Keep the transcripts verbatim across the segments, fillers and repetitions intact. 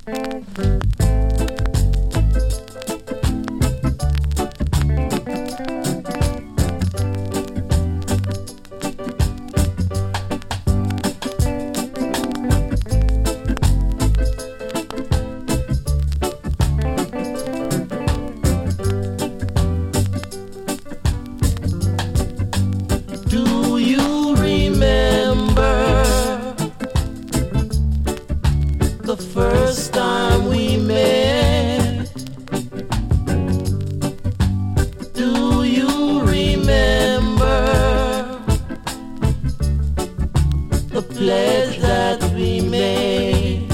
Do you remember the first time we met? Do you remember the pledge that we made?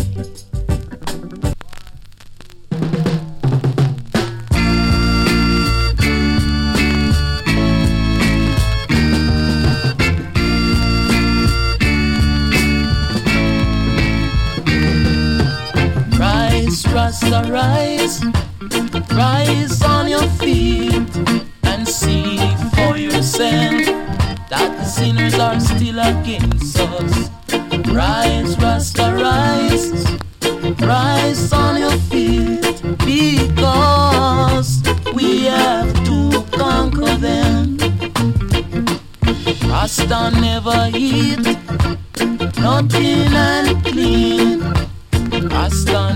Rise, Rasta, rise, rise on your feet and see for yourself that the sinners are still against us. Rise, Rasta, rise, rise on your feet, because we have to conquer them. Rasta never eat nothing unclean. Rasta